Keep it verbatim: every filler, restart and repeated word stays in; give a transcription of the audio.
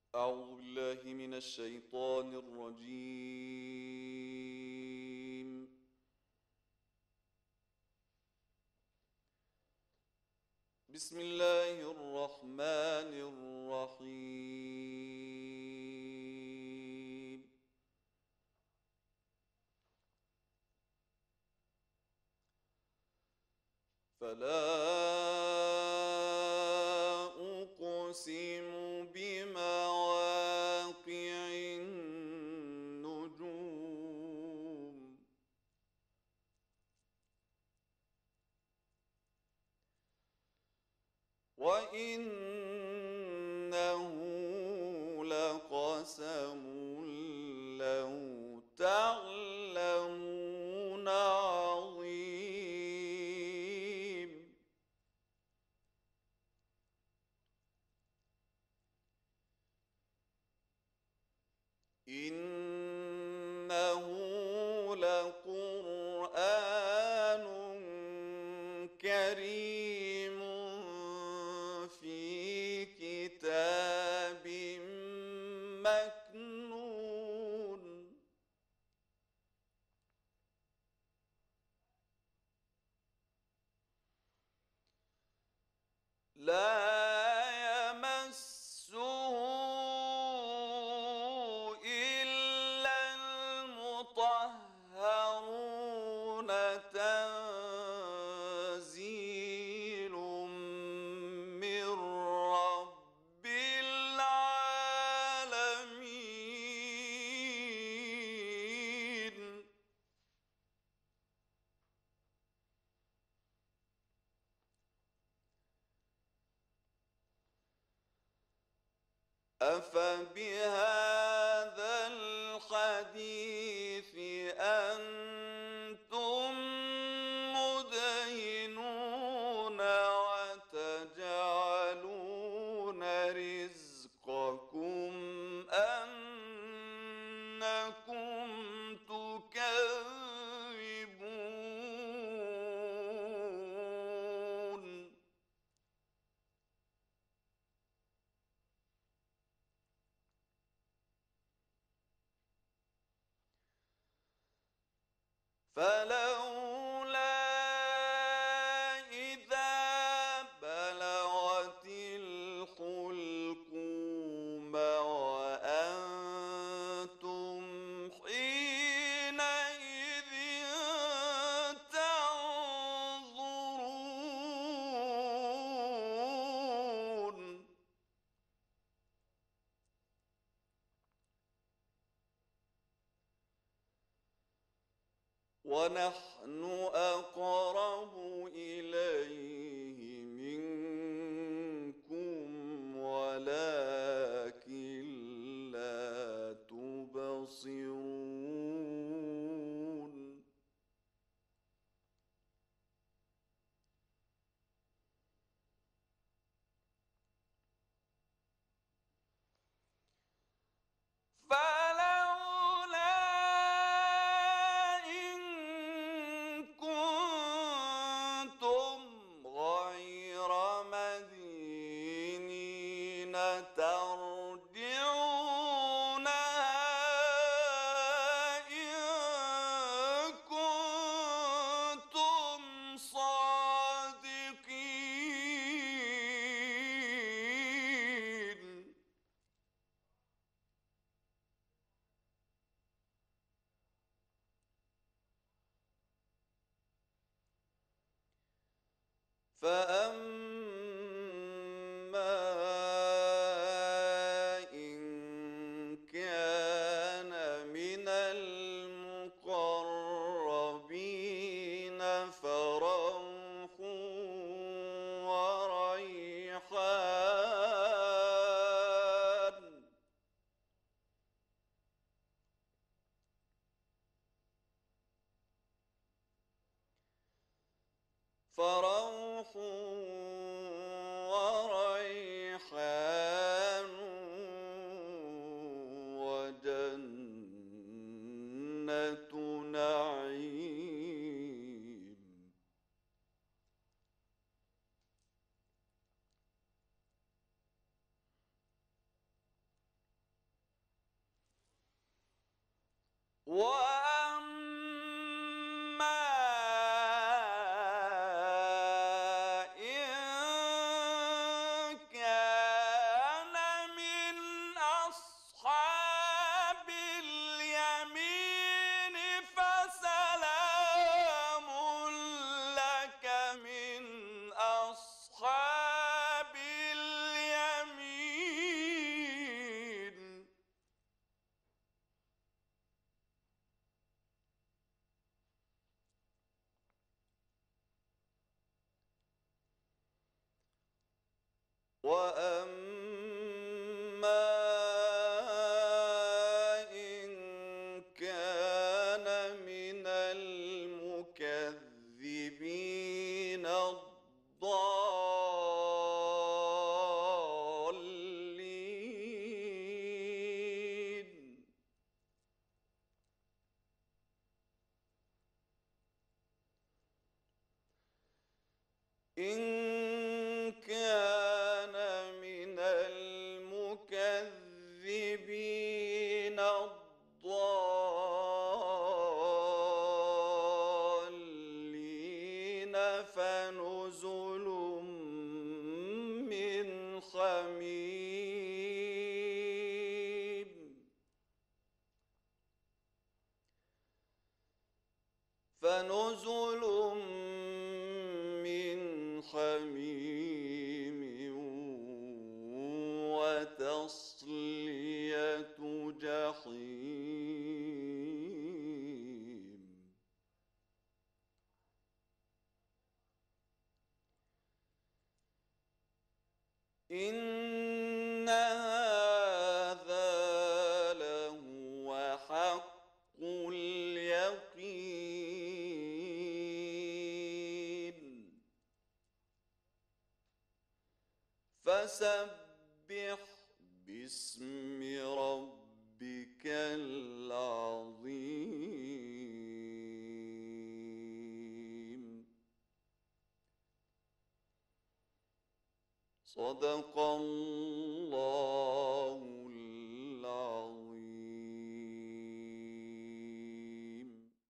أعوذ بالله من الشيطان الرجيم. بسم الله الرحمن الرحيم. فلا أقسم بمواقع النجوم وإنه لقسم لو تعلمون عظيم. إنه لقرآن كريم في كتاب مكنون لا يمسه إلا المطهرون تنزيل من رب العالمين. أفبهذا الحديث أنتم مدهنون وتجعلون رزقكم أنكم تكذبون. فلولا إذا بلغت الحلقوم وأنتم حينئذ تنظرون. ونحن أقرب إليه منكم ولكن لا تبصرون. فلولا إن كنتم غير مدينين ترجعونها إن كنتم صادقين. فأما إن كان من المقربين فروح وريحان فروح وريحان وجنة نعيم. وأما إن كان من أصحاب اليمين فسلام لك من أصحاب اليمين. وأما إن كان من المكذبين الضالين إن كان من المكذبين الضالين فنزل من حميم فنزل من حميم وتصلية جحيم. إن هذا لهو حق اليقين. فسبح باسم ربك العظيم. صدق الله